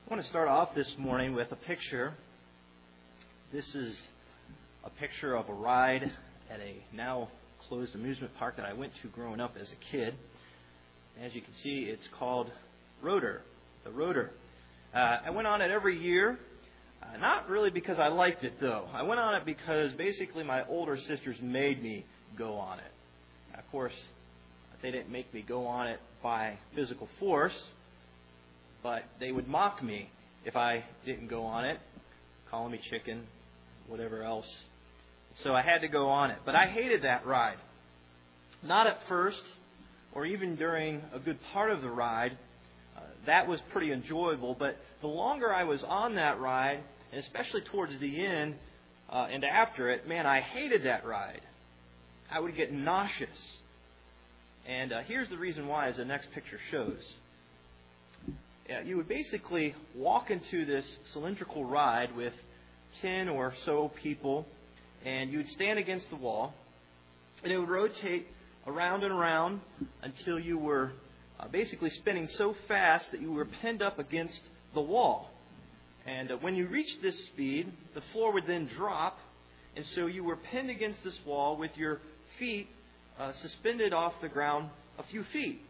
I want to start off this morning with a picture. This is a picture of a ride at a now closed amusement park that I went to growing up as a kid. As you can see, it's called Rotor, the Rotor. I went on it every year, not really because I liked it though. I went on it because basically my older sisters made me go on it. Of course, they didn't make me go on it by physical force, but they would mock me if I didn't go on it, calling me chicken, whatever else. So I had to go on it. But I hated that ride. Not at first, or even during a good part of the ride. That was pretty enjoyable. But the longer I was on that ride, and especially towards the end and after it, man, I hated that ride. I would get nauseous. And here's the reason why, as the next picture shows. You would basically walk into this cylindrical ride with 10 or so people, and you would stand against the wall, and it would rotate around and around until you were basically spinning so fast that you were pinned up against the wall. And when you reached this speed, the floor would then drop, and so you were pinned against this wall with your feet suspended off the ground a few feet.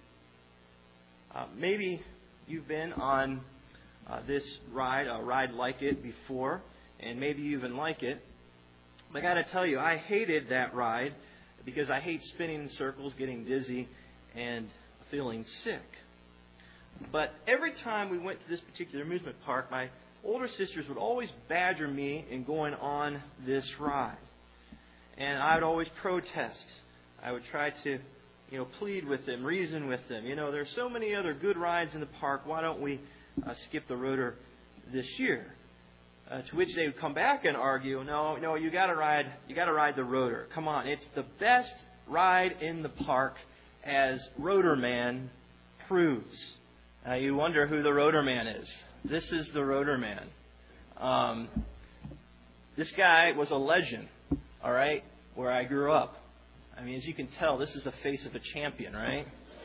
Maybe you've been on this ride, a ride like it before, and maybe you even like it. But I got to tell you, I hated that ride because I hate spinning in circles, getting dizzy, and feeling sick. But every time we went to this particular amusement park, my older sisters would always badger me in going on this ride. And I would always protest. I would try to plead with them, reason with them. There's so many other good rides in the park. Why don't we skip the Rotor this year? To which they would come back and argue, no, you got to ride the Rotor. Come on, it's the best ride in the park, as Rotor Man proves. You wonder who the Rotor Man is. This is the Rotor Man. This guy was a legend, all right, where I grew up. I mean, as you can tell, this is the face of a champion, right?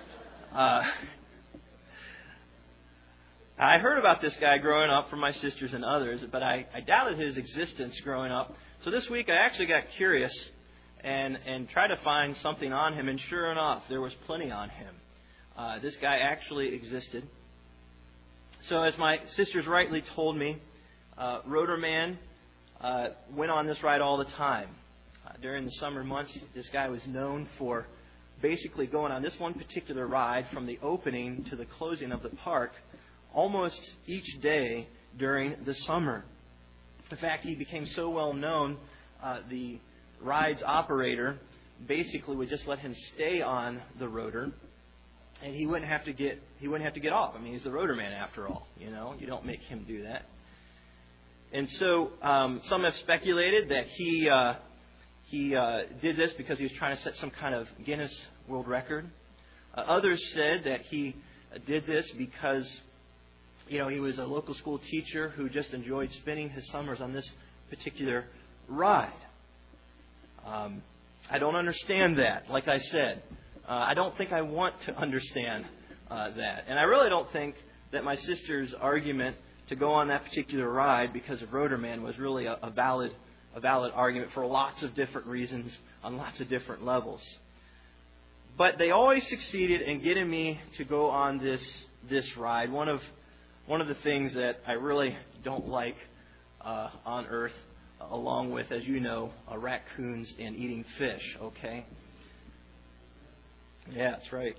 I heard about this guy growing up from my sisters and others, but I doubted his existence growing up. So this week I actually got curious and tried to find something on him, and sure enough, there was plenty on him. This guy actually existed. So as my sisters rightly told me, Rotor Man went on this ride all the time. During the summer months, this guy was known for basically going on this one particular ride from the opening to the closing of the park almost each day during the summer. In fact, he became so well known, the ride's operator basically would just let him stay on the Rotor, and he wouldn't have to get off. I mean, he's the Rotor Man after all. You don't make him do that. And so some have speculated that he did this because he was trying to set some kind of Guinness World Record. Others said that he did this because, he was a local school teacher who just enjoyed spending his summers on this particular ride. I don't understand that, like I said. I don't think I want to understand that. And I really don't think that my sister's argument to go on that particular ride because of Rotor Man was really a valid argument for lots of different reasons on lots of different levels. But they always succeeded in getting me to go on this ride. One of the things that I really don't like on Earth, along with, as you know, raccoons and eating fish, okay? Yeah, that's right.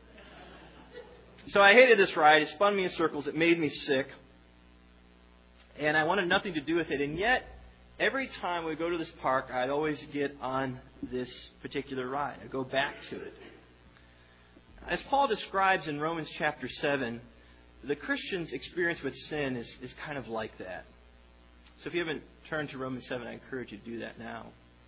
So I hated this ride. It spun me in circles. It made me sick. And I wanted nothing to do with it. And yet, every time we go to this park, I'd always get on this particular ride. I'd go back to it. As Paul describes in Romans chapter 7, the Christian's experience with sin is kind of like that. So if you haven't turned to Romans 7, I encourage you to do that now.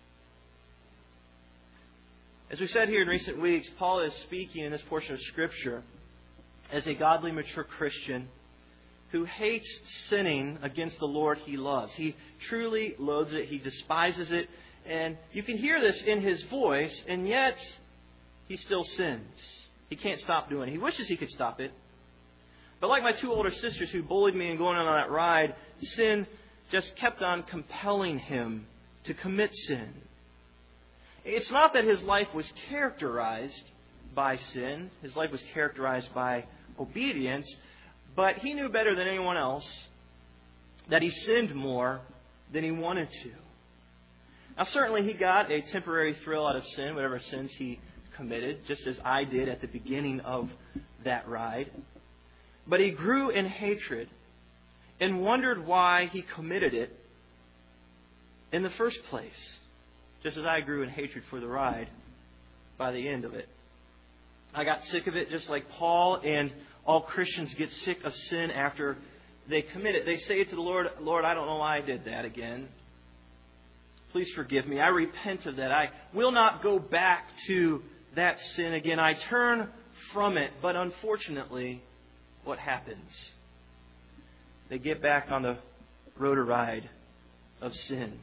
As we said here in recent weeks, Paul is speaking in this portion of Scripture as a godly, mature Christian who hates sinning against the Lord he loves. He truly loathes it. He despises it. And you can hear this in his voice, and yet he still sins. He can't stop doing it. He wishes he could stop it. But like my two older sisters who bullied me and going on that ride, sin just kept on compelling him to commit sin. It's not that his life was characterized by sin. His life was characterized by obedience. But he knew better than anyone else that he sinned more than he wanted to. Now, certainly he got a temporary thrill out of sin, whatever sins he committed, just as I did at the beginning of that ride. But he grew in hatred and wondered why he committed it in the first place, just as I grew in hatred for the ride by the end of it. I got sick of it just like Paul, and all Christians get sick of sin after they commit it. They say to the Lord, Lord, I don't know why I did that again. Please forgive me. I repent of that. I will not go back to that sin again. I turn from it. But unfortunately, what happens? They get back on the rotor ride of sin.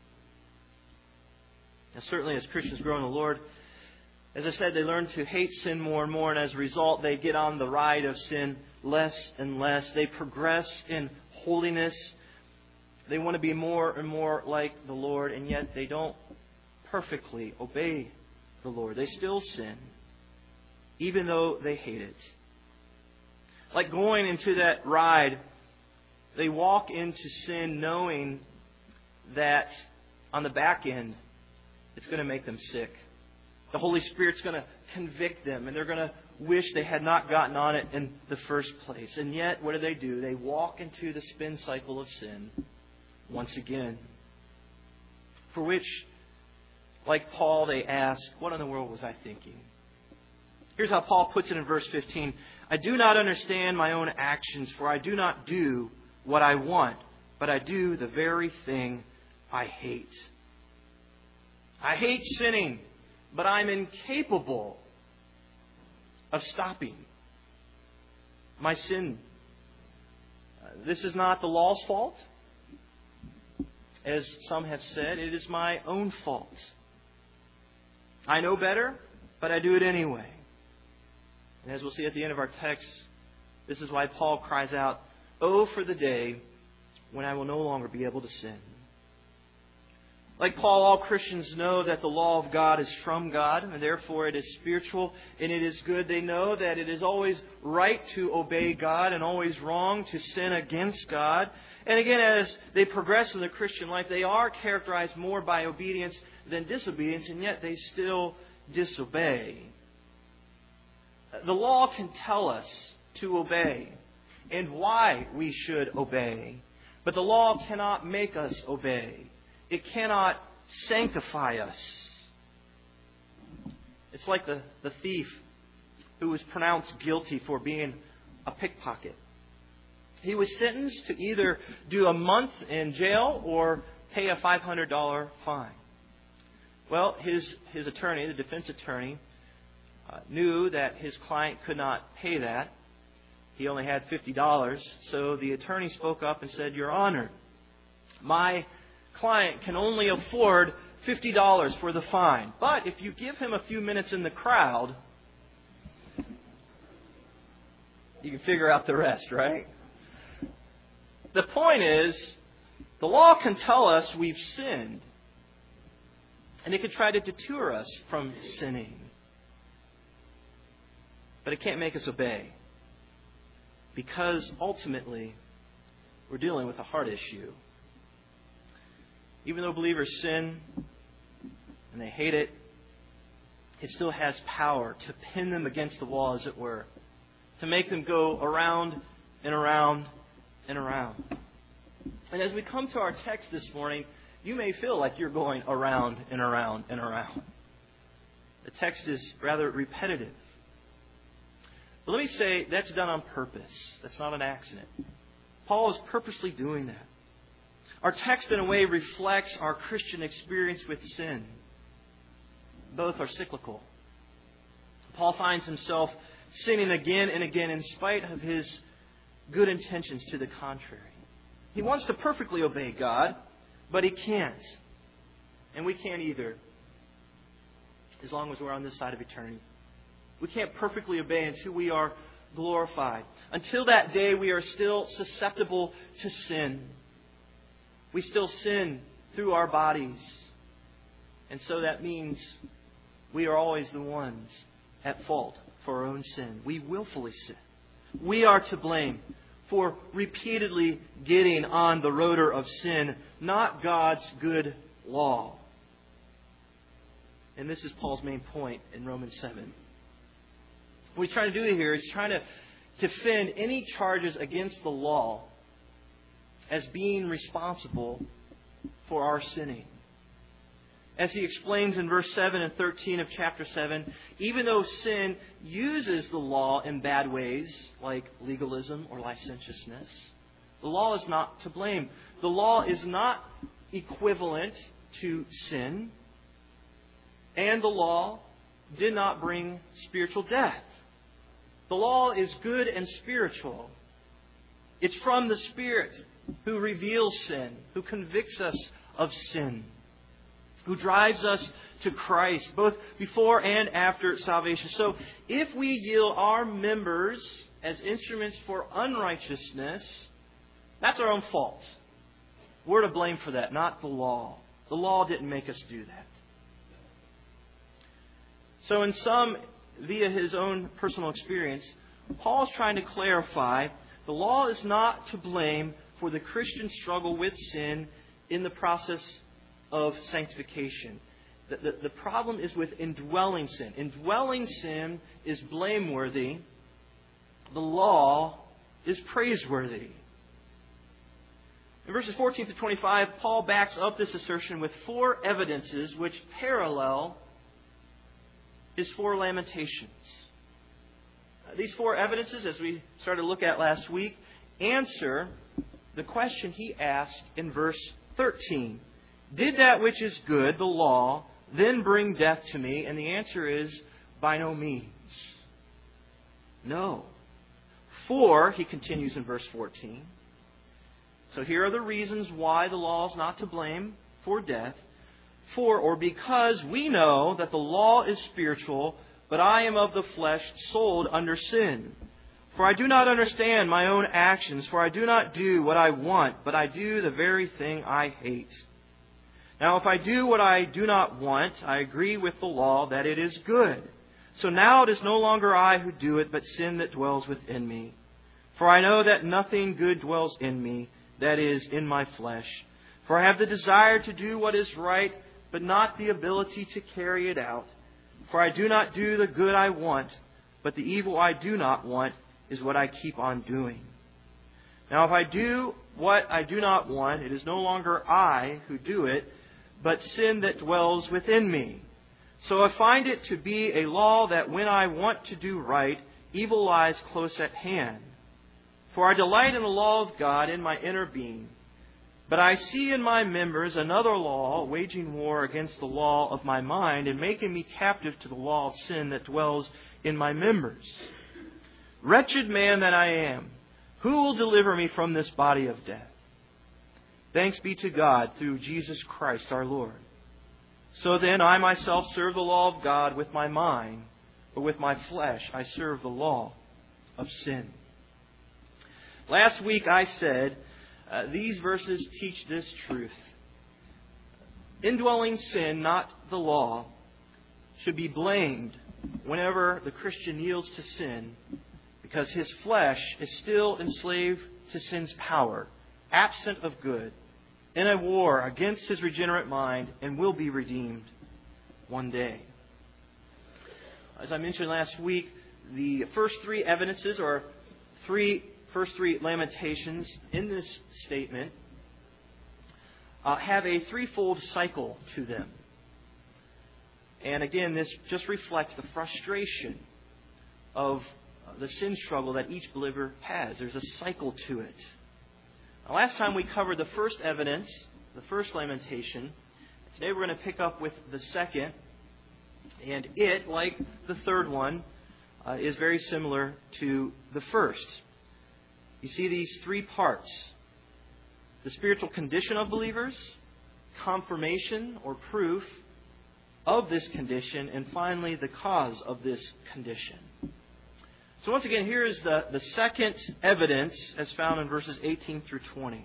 Now, certainly as Christians grow in the Lord, as I said, they learn to hate sin more and more, and as a result, they get on the ride of sin less and less. They progress in holiness. They want to be more and more like the Lord, and yet they don't perfectly obey the Lord. They still sin, even though they hate it. Like going into that ride, they walk into sin knowing that on the back end, it's going to make them sick. The Holy Spirit's going to convict them, and they're going to wish they had not gotten on it in the first place. And yet, what do? They walk into the spin cycle of sin once again. For which, like Paul, they ask, what in the world was I thinking? Here's how Paul puts it in verse 15. I do not understand my own actions, for I do not do what I want, but I do the very thing I hate. I hate sinning, but I'm incapable of stopping my sin. This is not the law's fault. As some have said, it is my own fault. I know better, but I do it anyway. And as we'll see at the end of our text, this is why Paul cries out, "Oh, for the day when I will no longer be able to sin." Like Paul, all Christians know that the law of God is from God, and therefore it is spiritual and it is good. They know that it is always right to obey God and always wrong to sin against God. And again, as they progress in the Christian life, they are characterized more by obedience than disobedience, and yet they still disobey. The law can tell us to obey and why we should obey, but the law cannot make us obey. It cannot sanctify us. It's like the thief who was pronounced guilty for being a pickpocket. He was sentenced to either do a month in jail or pay a $500 fine. Well, his attorney, the defense attorney, knew that his client could not pay that. He only had $50. So the attorney spoke up and said, "Your Honor, my client can only afford $50 for the fine. But if you give him a few minutes in the crowd, you can figure out the rest," right? The point is, the law can tell us we've sinned. And it can try to deter us from sinning. But it can't make us obey. Because ultimately, we're dealing with a heart issue. Even though believers sin and they hate it, it still has power to pin them against the wall, as it were. To make them go around and around and around. And as we come to our text this morning, you may feel like you're going around and around and around. The text is rather repetitive. But let me say, that's done on purpose. That's not an accident. Paul is purposely doing that. Our text, in a way, reflects our Christian experience with sin. Both are cyclical. Paul finds himself sinning again and again in spite of his good intentions to the contrary. He wants to perfectly obey God, but he can't. And we can't either, as long as we're on this side of eternity. We can't perfectly obey until we are glorified. Until that day, we are still susceptible to sin. We still sin through our bodies. And so that means we are always the ones at fault for our own sin. We willfully sin. We are to blame for repeatedly getting on the rotor of sin, not God's good law. And this is Paul's main point in Romans 7. What he's trying to do here is trying to defend any charges against the law as being responsible for our sinning. As he explains in verse 7 and 13 of chapter 7, even though sin uses the law in bad ways, like legalism or licentiousness, the law is not to blame. The law is not equivalent to sin, and the law did not bring spiritual death. The law is good and spiritual. It's from the Spirit who reveals sin, who convicts us of sin, who drives us to Christ, both before and after salvation. So if we yield our members as instruments for unrighteousness, that's our own fault. We're to blame for that, not the law. The law didn't make us do that. So in sum, via his own personal experience, Paul is trying to clarify the law is not to blame for the Christian struggle with sin in the process of sanctification. The problem is with indwelling sin. Indwelling sin is blameworthy. The law is praiseworthy. In verses 14 to 25, Paul backs up this assertion with 4 evidences which parallel his 4 lamentations. These 4 evidences, as we started to look at last week, answer the question he asked in verse 13. Did that which is good, the law, then bring death to me? And the answer is, by no means. No. For, he continues in verse 14. So here are the reasons why the law is not to blame for death. For, or because we know that the law is spiritual, but I am of the flesh, sold under sin. For I do not understand my own actions, for I do not do what I want, but I do the very thing I hate. Now if I do what I do not want, I agree with the law that it is good. So now it is no longer I who do it, but sin that dwells within me. For I know that nothing good dwells in me, that is, in my flesh. For I have the desire to do what is right, but not the ability to carry it out. For I do not do the good I want, but the evil I do not want is what I keep on doing. Now if I do what I do not want, it is no longer I who do it, but sin that dwells within me. So I find it to be a law that when I want to do right, evil lies close at hand. For I delight in the law of God in my inner being. But I see in my members another law, waging war against the law of my mind and making me captive to the law of sin that dwells in my members. Wretched man that I am, who will deliver me from this body of death? Thanks be to God through Jesus Christ our Lord. So then I myself serve the law of God with my mind, but with my flesh I serve the law of sin. Last week I said these verses teach this truth. Indwelling sin, not the law, should be blamed whenever the Christian yields to sin, because his flesh is still enslaved to sin's power, absent of good, in a war against his regenerate mind, and will be redeemed one day. As I mentioned last week, the first 3 evidences, or first three lamentations in this statement, have a threefold cycle to them. And again, this just reflects the frustration of the sin struggle that each believer has. There's a cycle to it. Now, last time we covered the first evidence, the first lamentation. Today we're going to pick up with the second. And it, like the third one, is very similar to the first. You see these 3 parts: the spiritual condition of believers, confirmation or proof of this condition, and finally the cause of this condition. So once again, here is the second evidence as found in verses 18 through 20.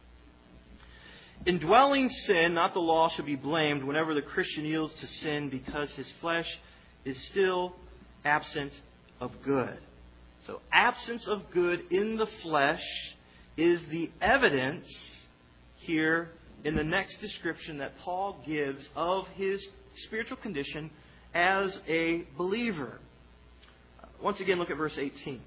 Indwelling sin, not the law, shall be blamed whenever the Christian yields to sin because his flesh is still absent of good. So absence of good in the flesh is the evidence here in the next description that Paul gives of his spiritual condition as a believer. Once again, look at verse 18.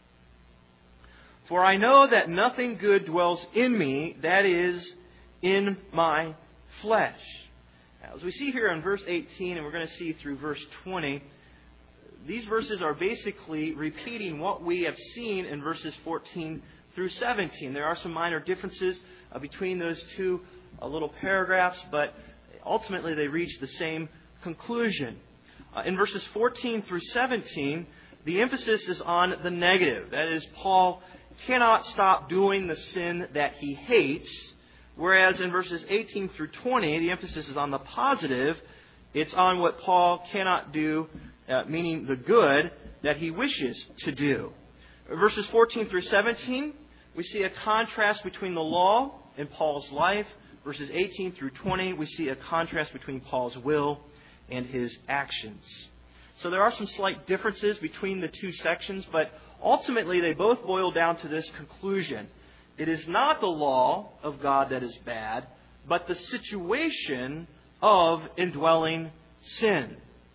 For I know that nothing good dwells in me, that is, in my flesh. Now, as we see here in verse 18, and we're going to see through verse 20, these verses are basically repeating what we have seen in verses 14 through 17. There are some minor differences between those two little paragraphs, but ultimately they reach the same conclusion. In verses 14 through 17, the emphasis is on the negative. That is, Paul cannot stop doing the sin that he hates, whereas in verses 18 through 20, the emphasis is on the positive. It's on what Paul cannot do, meaning the good that he wishes to do. Verses 14 through 17, we see a contrast between the law in Paul's life. Verses 18 through 20, we see a contrast between Paul's will and his actions. So there are some slight differences between the two sections, but ultimately they both boil down to this conclusion. It is not the law of God that is bad, but the situation of indwelling sin.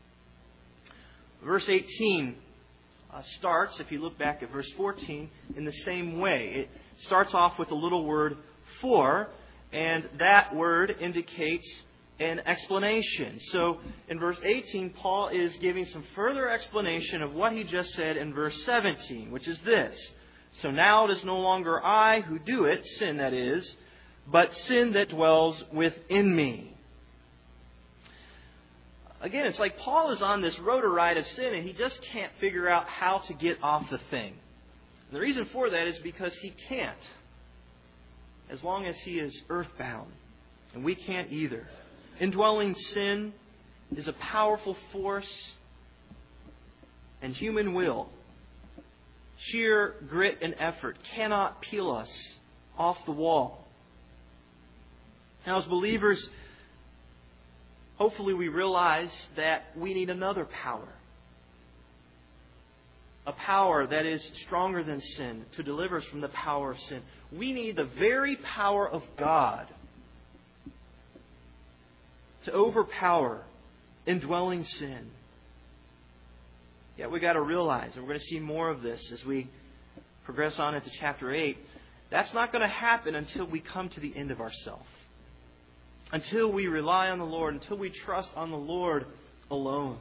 Verse 18 starts, if you look back at verse 14, in the same way. It starts off with a little word for, and that word indicates an explanation. So in verse 18, Paul is giving some further explanation of what he just said in verse 17, which is this. So now it is no longer I who do it, sin that is, but sin that dwells within me. Again, it's like Paul is on this rotor ride of sin and he just can't figure out how to get off the thing. And the reason for that is because he can't, as long as he is earthbound. And we can't either. Indwelling sin is a powerful force, and human will, sheer grit and effort, cannot peel us off the wall. Now, as believers, hopefully we realize that we need another power. A power that is stronger than sin to deliver us from the power of sin. We need the very power of God to overpower indwelling sin. Yet we got to realize, and we're going to see more of this as we progress on into chapter 8, that's not going to happen until we come to the end of ourselves. Until we rely on the Lord, until we trust on the Lord alone.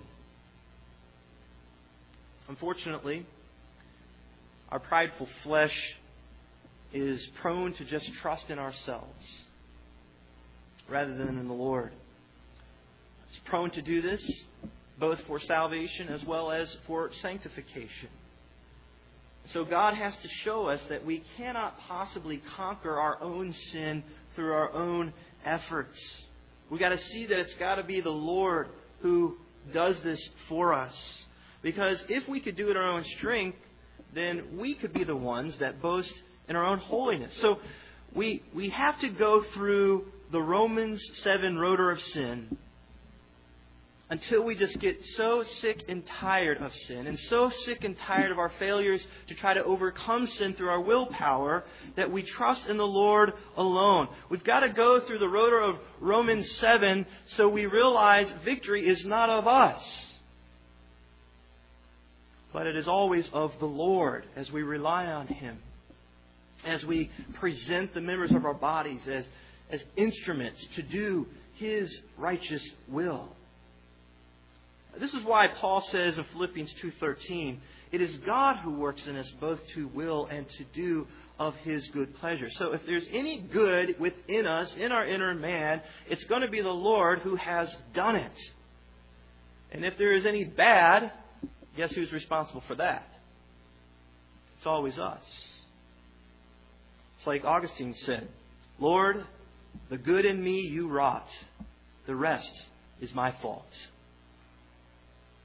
Unfortunately, our prideful flesh is prone to just trust in ourselves rather than in the Lord. It's prone to do this both for salvation as well as for sanctification. So God has to show us that we cannot possibly conquer our own sin through our own efforts. We've got to see that it's got to be the Lord who does this for us. Because if we could do it in our own strength, then we could be the ones that boast in our own holiness. So we have to go through the Romans 7 rotor of sin until we just get so sick and tired of sin and so sick and tired of our failures to try to overcome sin through our willpower that we trust in the Lord alone. We've got to go through the rotor of Romans 7 so we realize victory is not of us, but it is always of the Lord as we rely on Him, as we present the members of our bodies as instruments to do His righteous will. This is why Paul says in Philippians 2:13, it is God who works in us both to will and to do of His good pleasure. So if there's any good within us, in our inner man, it's going to be the Lord who has done it. And if there is any bad, guess who's responsible for that? It's always us. It's like Augustine said, Lord, the good in me you wrought. The rest is my fault.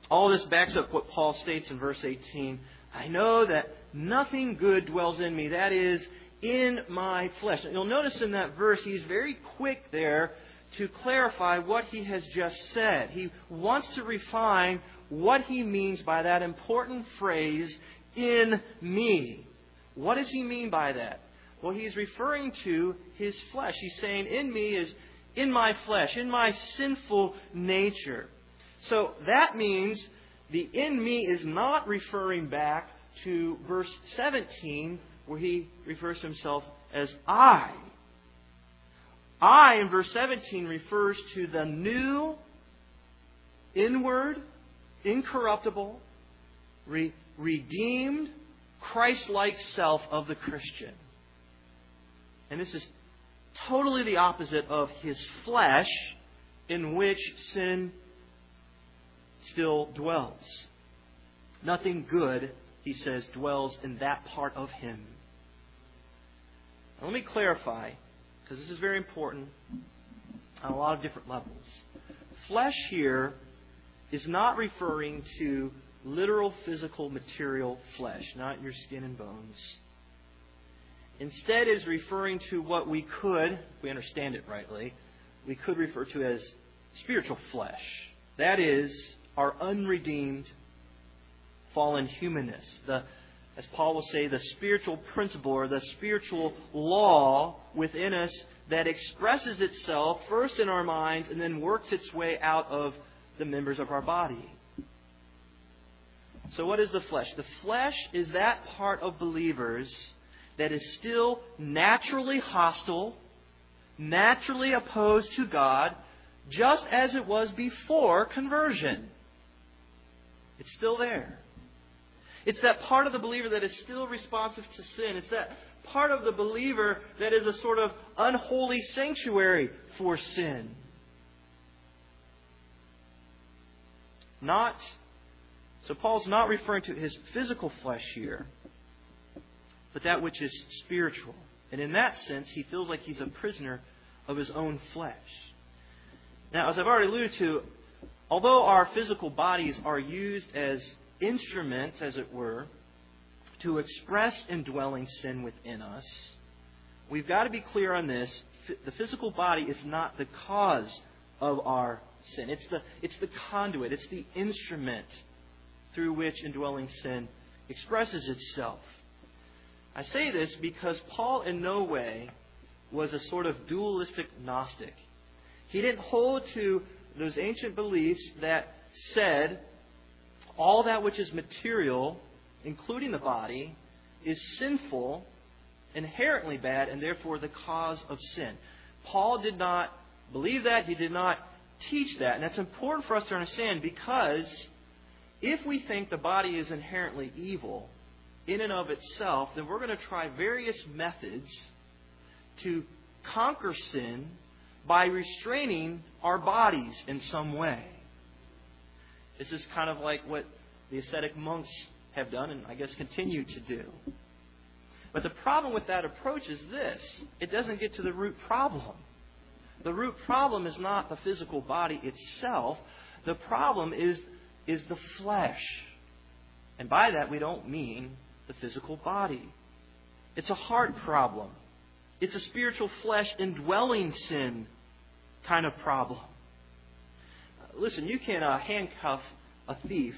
All this backs up what Paul states in verse 18. I know that nothing good dwells in me, that is, in my flesh. You'll notice in that verse, he's very quick there to clarify what he has just said. He wants to refine what he means by that important phrase, in me. What does he mean by that? Well, he's referring to his flesh. He's saying, in me is in my flesh, in my sinful nature. So that means the in me is not referring back to verse 17, where he refers to himself as I. I, in verse 17, refers to the new, inward, incorruptible, redeemed, Christ-like self of the Christian. And this is totally the opposite of his flesh, in which sin still dwells. Nothing good, he says, dwells in that part of him. Now, let me clarify, because this is very important on a lot of different levels. Flesh here is not referring to literal, physical, material flesh, not your skin and bones. Instead, it is referring to what we could, if we understand it rightly, we could refer to as spiritual flesh. That is, our unredeemed, fallen humanness. As Paul will say, the spiritual principle or the spiritual law within us that expresses itself first in our minds and then works its way out of the members of our body. So what is the flesh? The flesh is that part of believers that is still naturally hostile, naturally opposed to God, just as it was before conversion. It's still there. It's that part of the believer that is still responsive to sin. It's that part of the believer that is a sort of unholy sanctuary for sin. So Paul's not referring to his physical flesh here, but that which is spiritual. And in that sense, he feels like he's a prisoner of his own flesh. Now, as I've already alluded to, although our physical bodies are used as instruments, as it were, to express indwelling sin within us, we've got to be clear on this. The physical body is not the cause of our sin. It's the conduit. It's the instrument through which indwelling sin expresses itself. I say this because Paul in no way was a sort of dualistic Gnostic. He didn't hold to those ancient beliefs that said all that which is material, including the body, is sinful, inherently bad, and therefore the cause of sin. Paul did not believe that. He did not teach that. And that's important for us to understand, because if we think the body is inherently evil in and of itself, then we're going to try various methods to conquer sin by restraining our bodies in some way. This is kind of like what the ascetic monks have done and I guess continue to do. But the problem with that approach is this: it doesn't get to the root problem. The root problem is not the physical body itself. The problem is the flesh. And by that we don't mean the physical body. It's a heart problem. It's a spiritual flesh indwelling sin kind of problem. Listen, you can handcuff a thief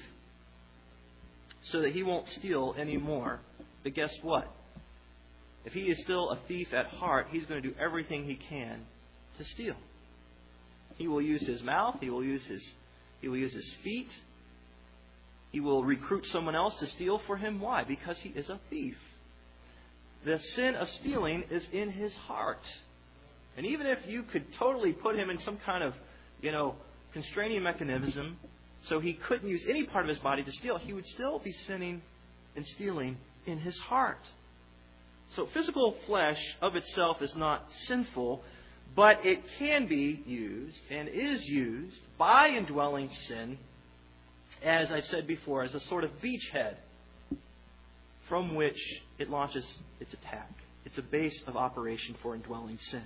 so that he won't steal anymore. But guess what? If he is still a thief at heart, he's going to do everything he can to steal. He will use his mouth. He will use his feet. He will recruit someone else to steal for him. Why? Because he is a thief. The sin of stealing is in his heart. And even if you could totally put him in some kind of, constraining mechanism so he couldn't use any part of his body to steal, he would still be sinning and stealing in his heart. So physical flesh of itself is not sinful, but it can be used and is used by indwelling sin, as I've said before, as a sort of beachhead from which it launches its attack. It's a base of operation for indwelling sin.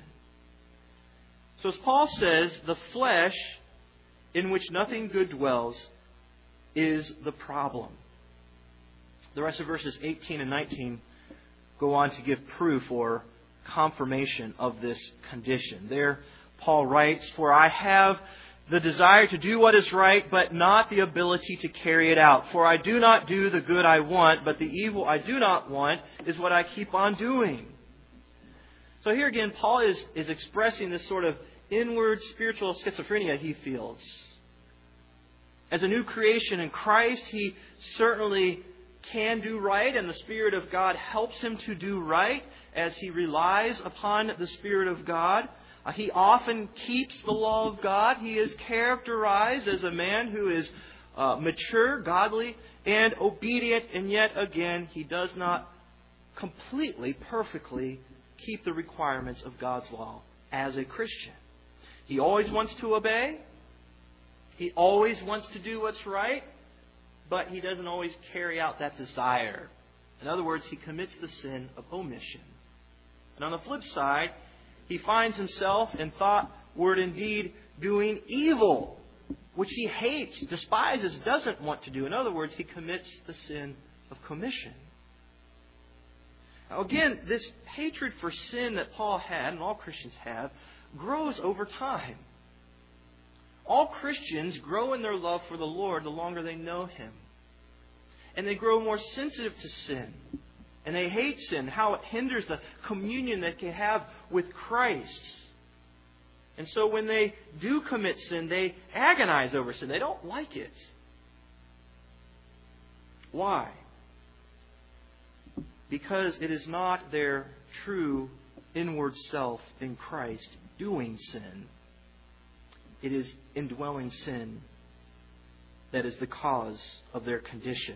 So as Paul says, the flesh in which nothing good dwells, is the problem. The rest of verses 18 and 19 go on to give proof or confirmation of this condition. There, Paul writes, "For I have the desire to do what is right, but not the ability to carry it out. For I do not do the good I want, but the evil I do not want is what I keep on doing." So here again, Paul is expressing this sort of inward spiritual schizophrenia he feels. As a new creation in Christ, he certainly can do right, and the Spirit of God helps him to do right as he relies upon the Spirit of God. He often keeps the law of God. He is characterized as a man who is mature, godly, and obedient, and yet again, he does not completely, perfectly keep the requirements of God's law as a Christian. He always wants to obey. He always wants to do what's right, but he doesn't always carry out that desire. In other words, he commits the sin of omission. And on the flip side, he finds himself in thought, word, and deed doing evil, which he hates, despises, doesn't want to do. In other words, he commits the sin of commission. Now again, this hatred for sin that Paul had, and all Christians have, grows over time. All Christians grow in their love for the Lord the longer they know Him. And they grow more sensitive to sin. And they hate sin, how it hinders the communion that they have with Christ. And so when they do commit sin, they agonize over sin. They don't like it. Why? Because it is not their true inward self in Christ doing sin. It is indwelling sin that is the cause of their condition.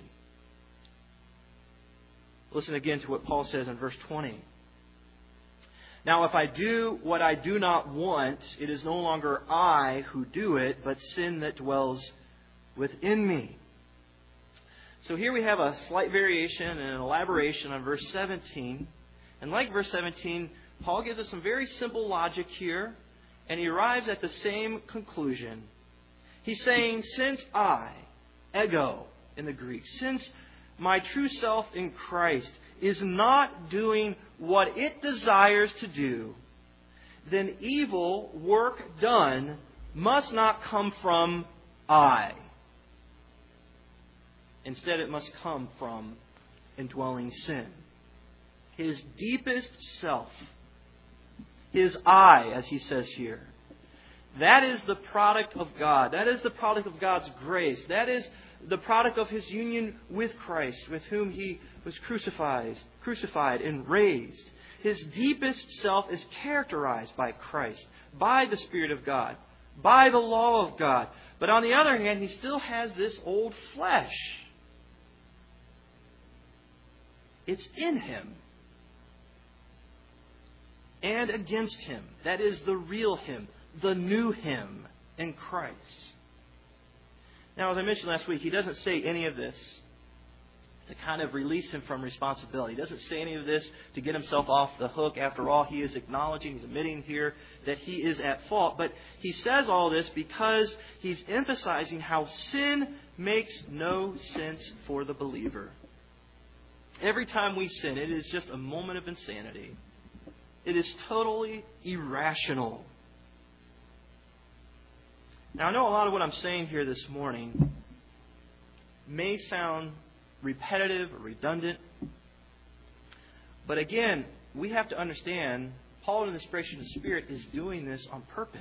Listen again to what Paul says in verse 20. "Now if I do what I do not want, it is no longer I who do it, but sin that dwells within me." So here we have a slight variation and an elaboration on verse 17. And like verse 17, Paul gives us some very simple logic here, and he arrives at the same conclusion. He's saying, since I, ego in the Greek, since my true self in Christ is not doing what it desires to do, then evil work done must not come from I. Instead, it must come from indwelling sin. His deepest self, his I, as he says here, that is the product of God. That is the product of God's grace. That is the product of His union with Christ, with whom He was crucified and raised. His deepest self is characterized by Christ, by the Spirit of God, by the law of God. But on the other hand, he still has this old flesh. It's in him and against him. That is the real him, the new him in Christ. Now, as I mentioned last week, he doesn't say any of this to kind of release him from responsibility. He doesn't say any of this to get himself off the hook. After all, he is acknowledging, he's admitting here that he is at fault. But he says all this because he's emphasizing how sin makes no sense for the believer. Every time we sin, it is just a moment of insanity. It is totally irrational. Now, I know a lot of what I'm saying here this morning may sound repetitive or redundant. But again, we have to understand Paul, in the inspiration of the Spirit, is doing this on purpose.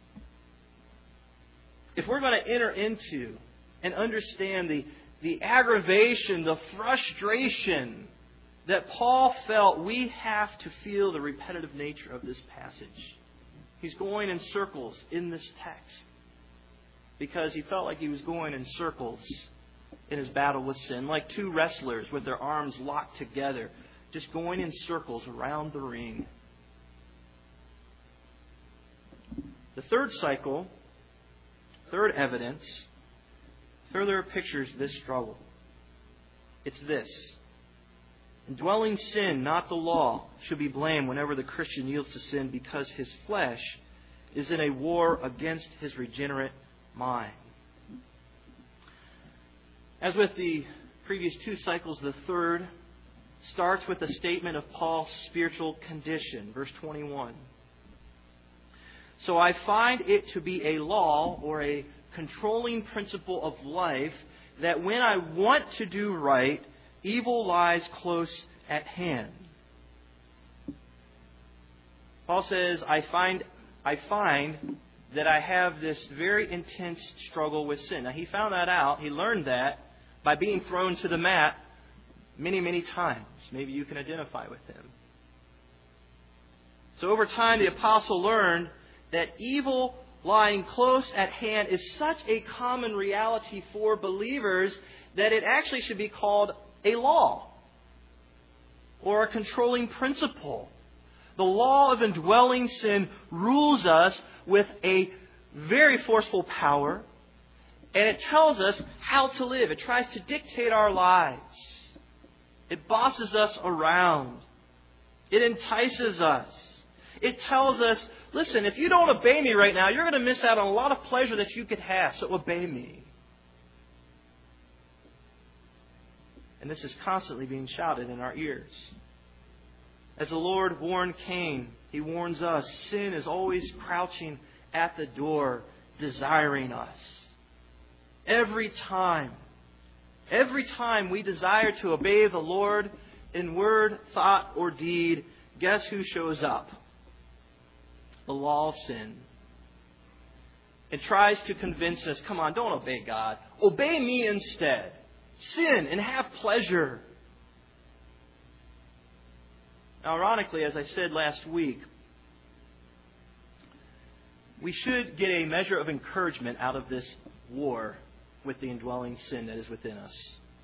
If we're going to enter into and understand the aggravation, the frustration that Paul felt, we have to feel the repetitive nature of this passage. He's going in circles in this text because he felt like he was going in circles in his battle with sin, like two wrestlers with their arms locked together, just going in circles around the ring. The third cycle, third evidence, further pictures this struggle. It's this. Indwelling sin, not the law, should be blamed whenever the Christian yields to sin because his flesh is in a war against his regenerate mind. As with the previous two cycles, the third starts with a statement of Paul's spiritual condition. Verse 21. So I find it to be a law or a controlling principle of life that when I want to do right, evil lies close at hand. Paul says, I find that I have this very intense struggle with sin. Now, he found that out. He learned that by being thrown to the mat many, many times. Maybe you can identify with him. So over time, the apostle learned that evil lying close at hand is such a common reality for believers that it actually should be called a law or a controlling principle. The law of indwelling sin rules us with a very forceful power, and it tells us how to live. It tries to dictate our lives. It bosses us around. It entices us. It tells us, listen, if you don't obey me right now, you're going to miss out on a lot of pleasure that you could have, so obey me. And this is constantly being shouted in our ears. As the Lord warned Cain, He warns us, sin is always crouching at the door, desiring us. Every time we desire to obey the Lord in word, thought, or deed, guess who shows up? The law of sin. It tries to convince us, come on, don't obey God. Obey me instead. Sin and have pleasure. Now, ironically, as I said last week, we should get a measure of encouragement out of this war with the indwelling sin that is within us.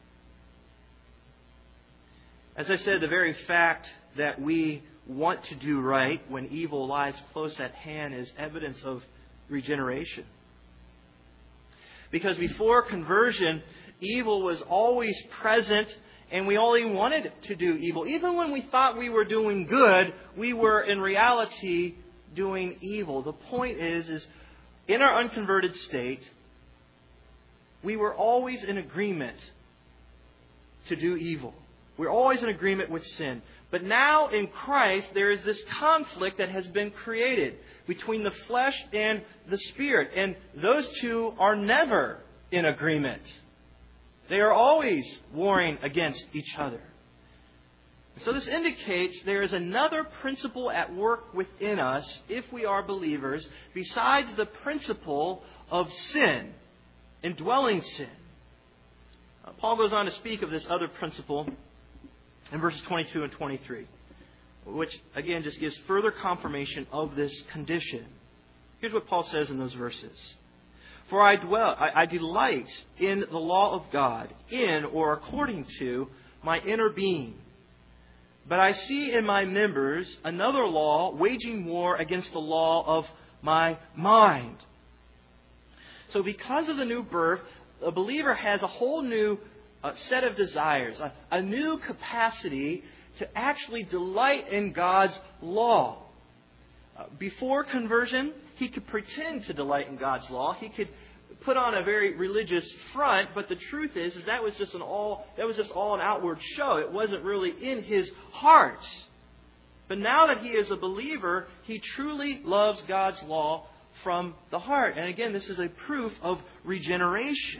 As I said, the very fact that we want to do right when evil lies close at hand is evidence of regeneration. Because before conversion, evil was always present and we only wanted to do evil. Even when we thought we were doing good, we were in reality doing evil. The point is in our unconverted state, we were always in agreement to do evil. We're always in agreement with sin. But now in Christ, there is this conflict that has been created between the flesh and the Spirit. And those two are never in agreement. They are always warring against each other. So this indicates there is another principle at work within us, if we are believers, besides the principle of sin, indwelling sin. Paul goes on to speak of this other principle in verses 22 and 23, which again just gives further confirmation of this condition. Here's what Paul says in those verses. For I delight in the law of God, in or according to my inner being. But I see in my members another law waging war against the law of my mind. So because of the new birth, a believer has a whole new set of desires, a new capacity to actually delight in God's law. Before conversion, he could pretend to delight in God's law. He could put on a very religious front, but the truth is that was just all an outward show. It wasn't really in his heart. But now that he is a believer, he truly loves God's law from the heart. And again, this is a proof of regeneration.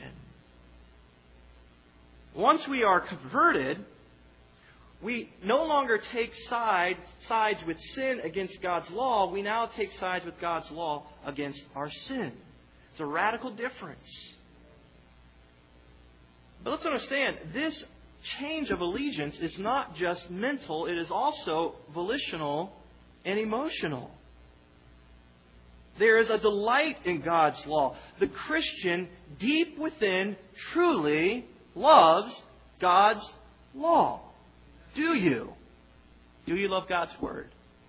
Once we are converted, we no longer take sides with sin against God's law. We now take sides with God's law against our sin. It's a radical difference. But let's understand, this change of allegiance is not just mental, it is also volitional and emotional. There is a delight in God's law. The Christian, deep within, truly loves God's law. Do you? Do you love God's Word?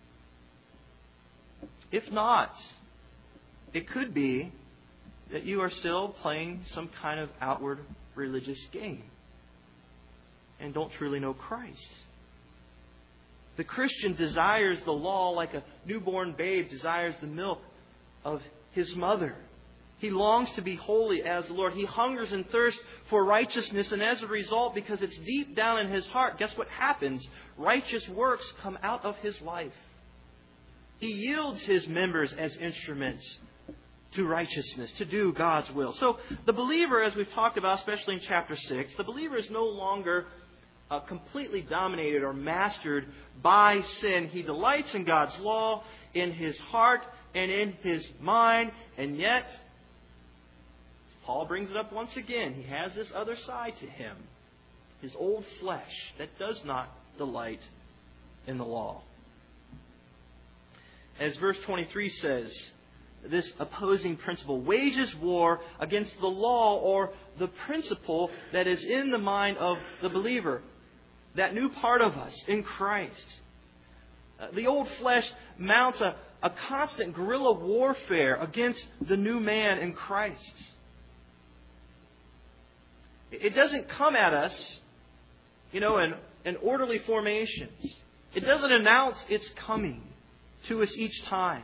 If not, it could be that you are still playing some kind of outward religious game and don't truly know Christ. The Christian desires the law like a newborn babe desires the milk of his mother. He longs to be holy as the Lord. He hungers and thirsts for righteousness. And as a result, because it's deep down in his heart, guess what happens? Righteous works come out of his life. He yields his members as instruments to righteousness, to do God's will. So the believer, as we've talked about, especially in chapter 6, the believer is no longer completely dominated or mastered by sin. He delights in God's law, in his heart, and in his mind. And yet, Paul brings it up once again. He has this other side to him. His old flesh that does not delight in the law. As verse 23 says, this opposing principle wages war against the law or the principle that is in the mind of the believer. That new part of us in Christ. The old flesh mounts a constant guerrilla warfare against the new man in Christ. It doesn't come at us, in orderly formations. It doesn't announce its coming to us each time.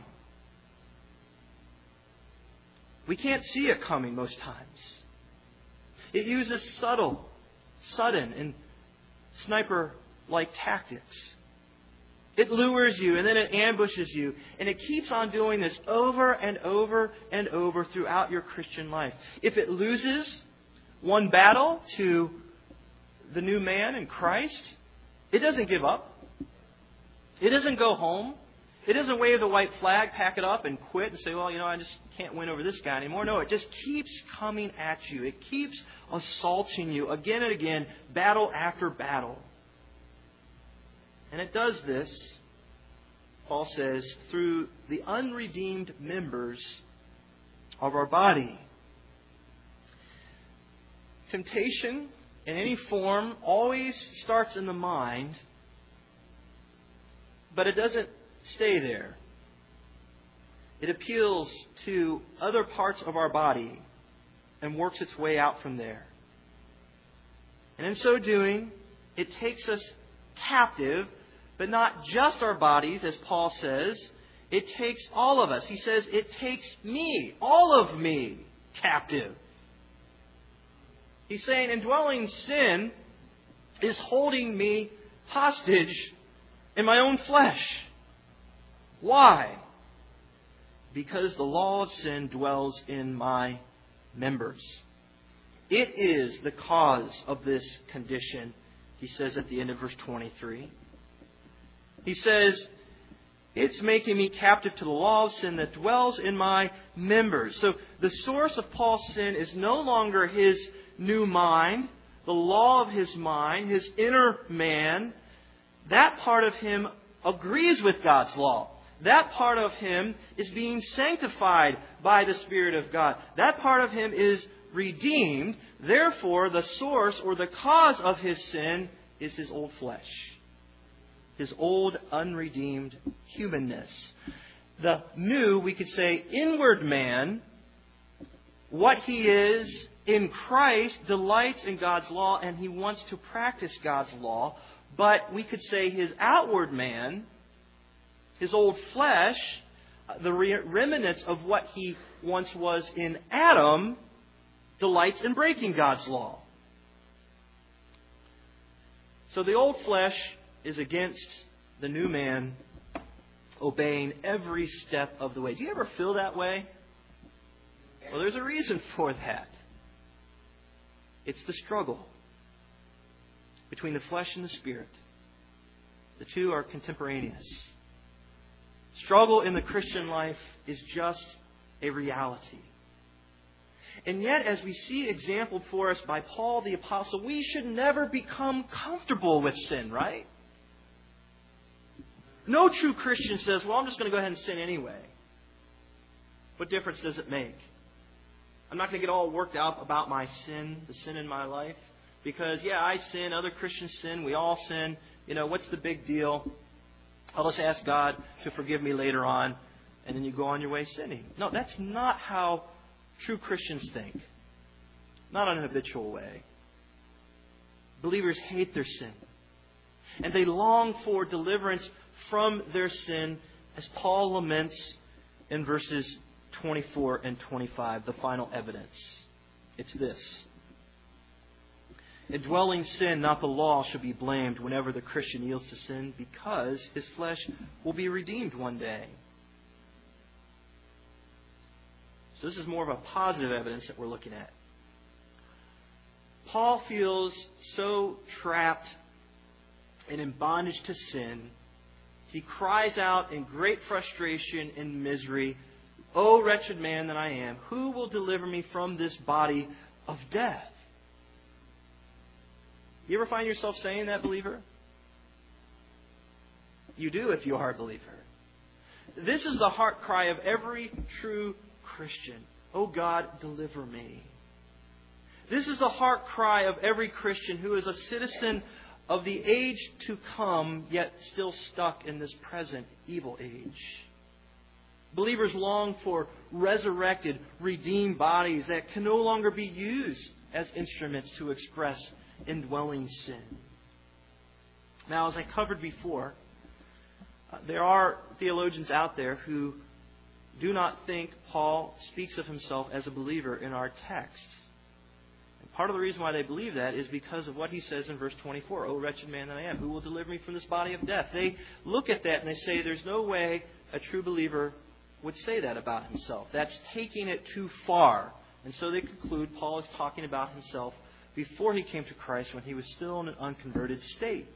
We can't see it coming most times. It uses sudden, and sniper-like tactics. It lures you and then it ambushes you. And it keeps on doing this over and over and over throughout your Christian life. If it loses one battle to the new man in Christ, it doesn't give up. It doesn't go home. It doesn't wave the white flag, pack it up, and quit and say, I just can't win over this guy anymore. No, it just keeps coming at you. It keeps assaulting you again and again, battle after battle. And it does this, Paul says, through the unredeemed members of our body. Temptation in any form always starts in the mind, but it doesn't stay there. It appeals to other parts of our body and works its way out from there. And in so doing, it takes us captive, but not just our bodies, as Paul says. It takes all of us. He says, it takes me, all of me, captive. He's saying indwelling sin is holding me hostage in my own flesh. Why? Because the law of sin dwells in my members. It is the cause of this condition, he says at the end of verse 23. He says, it's making me captive to the law of sin that dwells in my members. So the source of Paul's sin is no longer his new mind, the law of his mind, his inner man. That part of him agrees with God's law. That part of him is being sanctified by the Spirit of God. That part of him is redeemed. Therefore, the source or the cause of his sin is his old flesh. His old unredeemed humanness. The new, we could say, inward man, what he is in Christ, delights in God's law and he wants to practice God's law. But we could say his outward man, his old flesh, the remnants of what he once was in Adam, delights in breaking God's law. So the old flesh is against the new man obeying every step of the way. Do you ever feel that way? Well, there's a reason for that. It's the struggle between the flesh and the spirit. The two are contemporaneous. Struggle in the Christian life is just a reality. And yet, as we see exampled for us by Paul the Apostle, we should never become comfortable with sin, right? No true Christian says, I'm just going to go ahead and sin anyway. What difference does it make? I'm not going to get all worked out about my sin, the sin in my life. Because, I sin, other Christians sin, we all sin. What's the big deal? I'll just ask God to forgive me later on, and then you go on your way sinning. No, that's not how true Christians think. Not in an habitual way. Believers hate their sin. And they long for deliverance from their sin, as Paul laments in verses 24 and 25, the final evidence. It's this. Indwelling sin, not the law, shall be blamed whenever the Christian yields to sin, because his flesh will be redeemed one day. So this is more of a positive evidence that we're looking at. Paul feels so trapped and in bondage to sin, he cries out in great frustration and misery, "O wretched man that I am, who will deliver me from this body of death?" You ever find yourself saying that, believer? You do if you are a believer. This is the heart cry of every true Christian. "Oh God, deliver me." This is the heart cry of every Christian who is a citizen of the age to come, yet still stuck in this present evil age. Believers long for resurrected, redeemed bodies that can no longer be used as instruments to express indwelling sin. Now, as I covered before, there are theologians out there who do not think Paul speaks of himself as a believer in our text. And part of the reason why they believe that is because of what he says in verse 24, "O wretched man that I am, who will deliver me from this body of death?" They look at that and they say there's no way a true believer would say that about himself. That's taking it too far. And so they conclude Paul is talking about himself before he came to Christ when he was still in an unconverted state.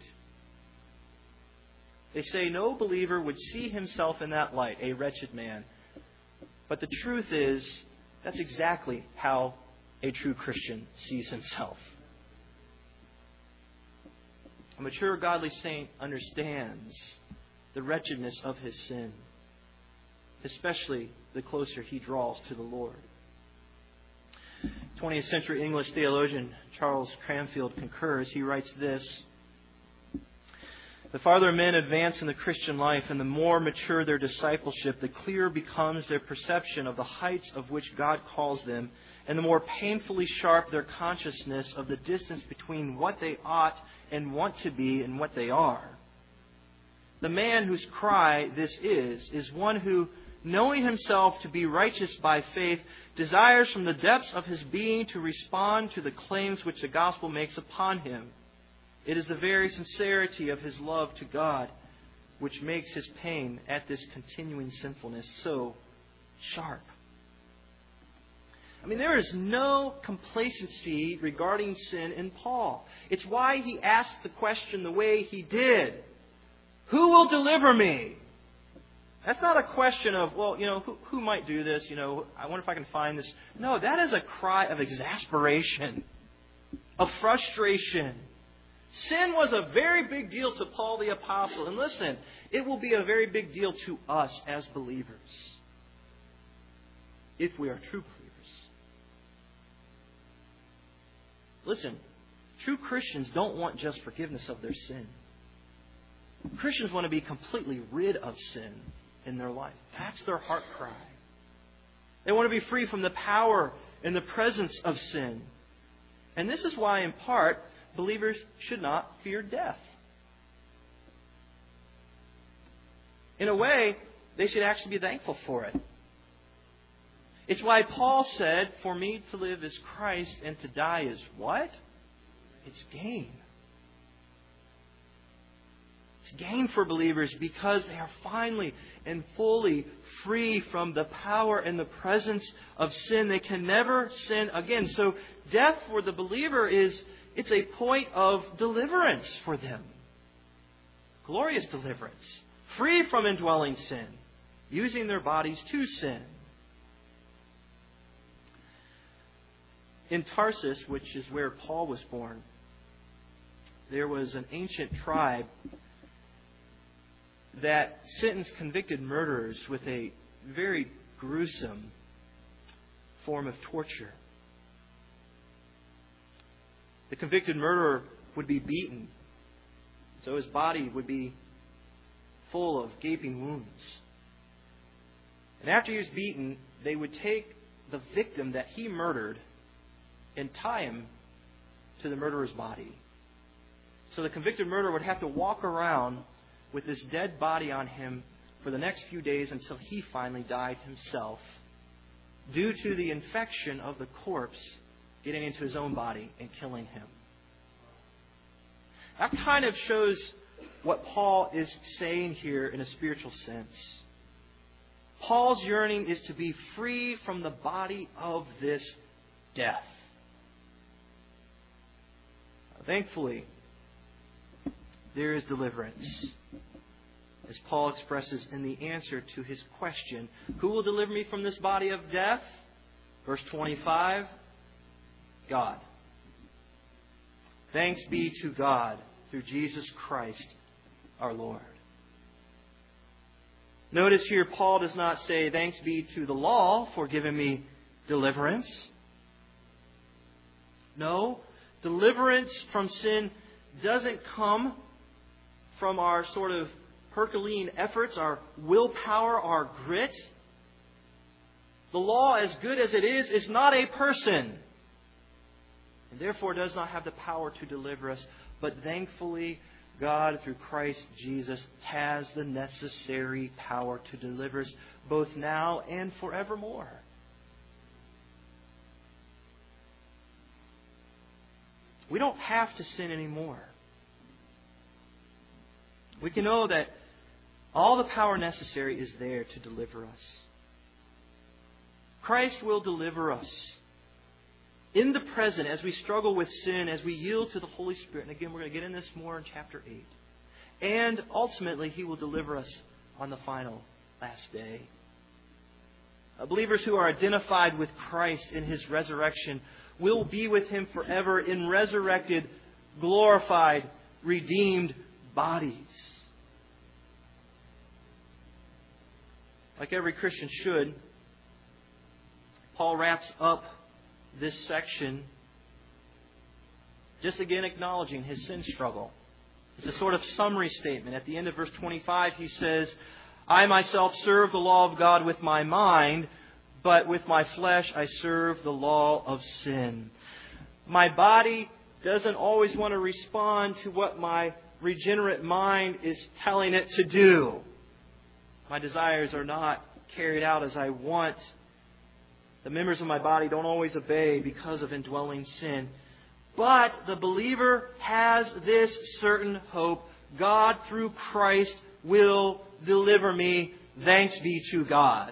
They say no believer would see himself in that light, a wretched man. But the truth is, that's exactly how a true Christian sees himself. A mature godly saint understands the wretchedness of his sin, especially the closer he draws to the Lord. 20th century English theologian Charles Cranfield concurs. He writes this: "The farther men advance in the Christian life and the more mature their discipleship, the clearer becomes their perception of the heights of which God calls them, and the more painfully sharp their consciousness of the distance between what they ought and want to be and what they are. The man whose cry this is one who, knowing himself to be righteous by faith, desires from the depths of his being to respond to the claims which the gospel makes upon him. It is the very sincerity of his love to God which makes his pain at this continuing sinfulness so sharp." I mean, there is no complacency regarding sin in Paul. It's why he asked the question the way he did. Who will deliver me? That's not a question of, well, who might do this? I wonder if I can find this. No, that is a cry of exasperation, of frustration. Sin was a very big deal to Paul the Apostle. And listen, it will be a very big deal to us as believers, if we are true believers. Listen, true Christians don't want just forgiveness of their sin. Christians want to be completely rid of sin in their life. That's their heart cry. They want to be free from the power and the presence of sin. And this is why, in part, believers should not fear death. In a way, they should actually be thankful for it. It's why Paul said, "For me to live is Christ and to die is" what? It's gain. It's gain for believers because they are finally and fully free from the power and the presence of sin. They can never sin again. So death for the believer it's a point of deliverance for them. Glorious deliverance. Free from indwelling sin. Using their bodies to sin. In Tarsus, which is where Paul was born, there was an ancient tribe that sentenced convicted murderers with a very gruesome form of torture. The convicted murderer would be beaten, so his body would be full of gaping wounds. And after he was beaten, they would take the victim that he murdered and tie him to the murderer's body. So the convicted murderer would have to walk around with this dead body on him for the next few days until he finally died himself due to the infection of the corpse getting into his own body and killing him. That kind of shows what Paul is saying here in a spiritual sense. Paul's yearning is to be free from the body of this death. Thankfully, there is deliverance, as Paul expresses in the answer to his question, who will deliver me from this body of death? Verse 25, God. Thanks be to God through Jesus Christ our Lord. Notice here, Paul does not say, thanks be to the law for giving me deliverance. No, deliverance from sin doesn't come from our sort of Herculean efforts, our willpower, our grit. The law, as good as it is not a person, and therefore does not have the power to deliver us. But thankfully, God, through Christ Jesus, has the necessary power to deliver us both now and forevermore. We don't have to sin anymore. We can know that all the power necessary is there to deliver us. Christ will deliver us in the present as we struggle with sin, as we yield to the Holy Spirit. And again, we're going to get into this more in chapter 8. And ultimately, He will deliver us on the final last day. Believers who are identified with Christ in His resurrection will be with Him forever in resurrected, glorified, redeemed bodies. Like every Christian should, Paul wraps up this section just again acknowledging his sin struggle. It's a sort of summary statement. At the end of verse 25, he says, I myself serve the law of God with my mind, but with my flesh I serve the law of sin. My body doesn't always want to respond to what my regenerate mind is telling it to do. My desires are not carried out as I want. The members of my body don't always obey because of indwelling sin. But the believer has this certain hope. God, through Christ, will deliver me. Thanks be to God.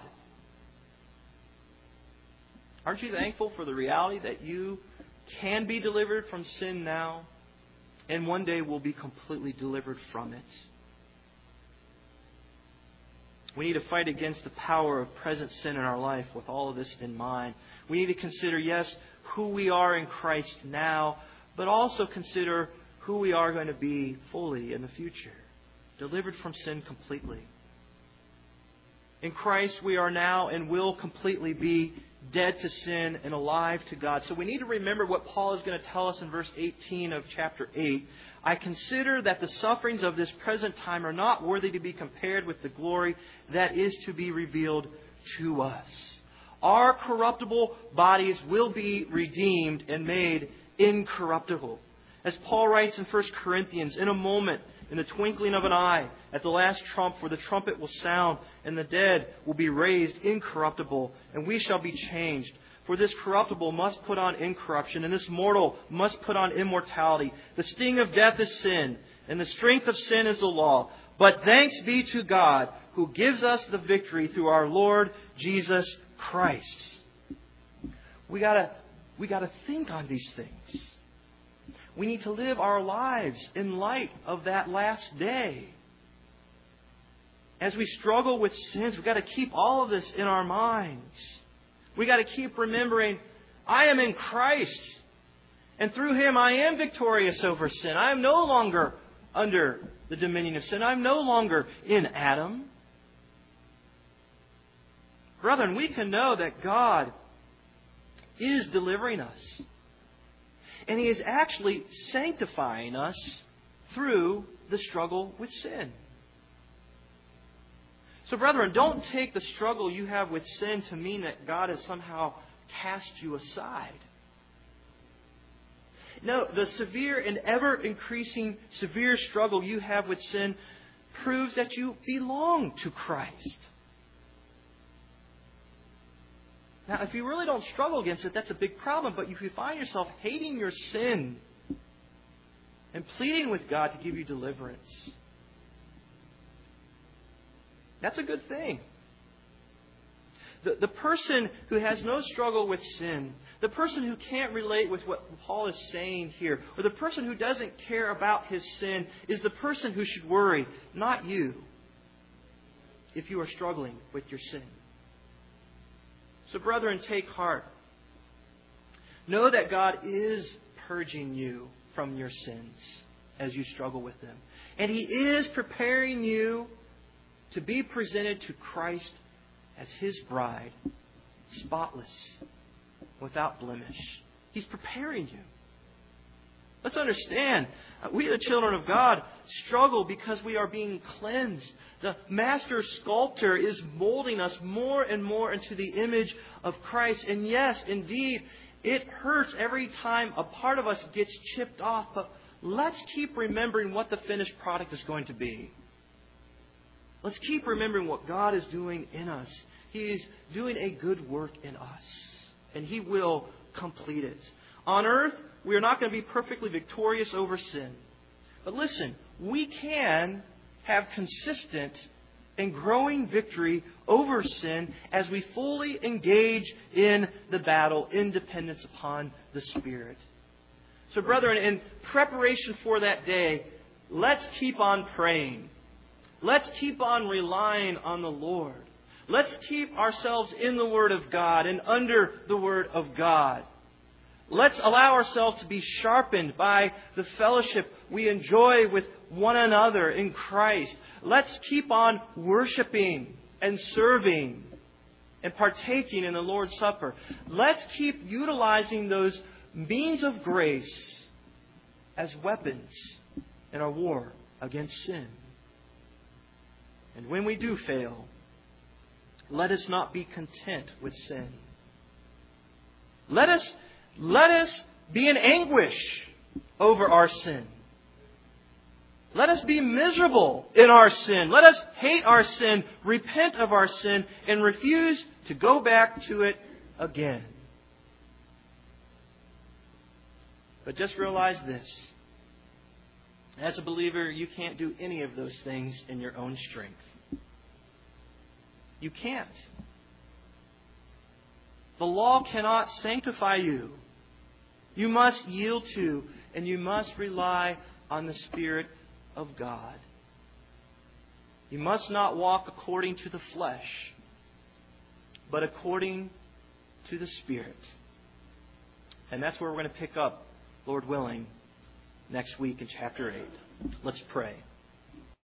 Aren't you thankful for the reality that you can be delivered from sin now and one day will be completely delivered from it? We need to fight against the power of present sin in our life with all of this in mind. We need to consider, yes, who we are in Christ now, but also consider who we are going to be fully in the future, delivered from sin completely. In Christ, we are now and will completely be dead to sin and alive to God. So we need to remember what Paul is going to tell us in verse 18 of chapter 8. I consider that the sufferings of this present time are not worthy to be compared with the glory that is to be revealed to us. Our corruptible bodies will be redeemed and made incorruptible. As Paul writes in 1 Corinthians, in a moment, in the twinkling of an eye, at the last trump, where the trumpet will sound, and the dead will be raised incorruptible, and we shall be changed. For this corruptible must put on incorruption, and this mortal must put on immortality. The sting of death is sin, and the strength of sin is the law. But thanks be to God, who gives us the victory through our Lord Jesus Christ. We gotta think on these things. We need to live our lives in light of that last day. As we struggle with sins, we've got to keep all of this in our minds. We've got to keep remembering, I am in Christ. And through Him I am victorious over sin. I am no longer under the dominion of sin. I'm no longer in Adam. Brethren, we can know that God is delivering us. And He is actually sanctifying us through the struggle with sin. So, brethren, don't take the struggle you have with sin to mean that God has somehow cast you aside. No, the severe and ever-increasing severe struggle you have with sin proves that you belong to Christ. Now, if you really don't struggle against it, that's a big problem. But if you find yourself hating your sin and pleading with God to give you deliverance, that's a good thing. The person who has no struggle with sin, the person who can't relate with what Paul is saying here, or the person who doesn't care about his sin, is the person who should worry, not you, if you are struggling with your sin. So, brethren, take heart. Know that God is purging you from your sins as you struggle with them. And He is preparing you to be presented to Christ as His bride, spotless, without blemish. He's preparing you. Let's understand, we the children of God struggle because we are being cleansed. The master sculptor is molding us more and more into the image of Christ. And yes, indeed, it hurts every time a part of us gets chipped off. But let's keep remembering what the finished product is going to be. Let's keep remembering what God is doing in us. He is doing a good work in us. And He will complete it. On earth, we are not going to be perfectly victorious over sin. But listen, we can have consistent and growing victory over sin as we fully engage in the battle in dependence upon the Spirit. So, brethren, in preparation for that day, let's keep on praying. Let's keep on relying on the Lord. Let's keep ourselves in the Word of God and under the Word of God. Let's allow ourselves to be sharpened by the fellowship we enjoy with one another in Christ. Let's keep on worshiping and serving and partaking in the Lord's Supper. Let's keep utilizing those means of grace as weapons in our war against sin. And when we do fail, let us not be content with sin. Let us be in anguish over our sin. Let us be miserable in our sin. Let us hate our sin, repent of our sin, and refuse to go back to it again. But just realize this. As a believer, you can't do any of those things in your own strength. You can't. The law cannot sanctify you. You must yield to and you must rely on the Spirit of God. You must not walk according to the flesh, but according to the Spirit. And that's where we're going to pick up, Lord willing, next week in chapter 8. Let's pray.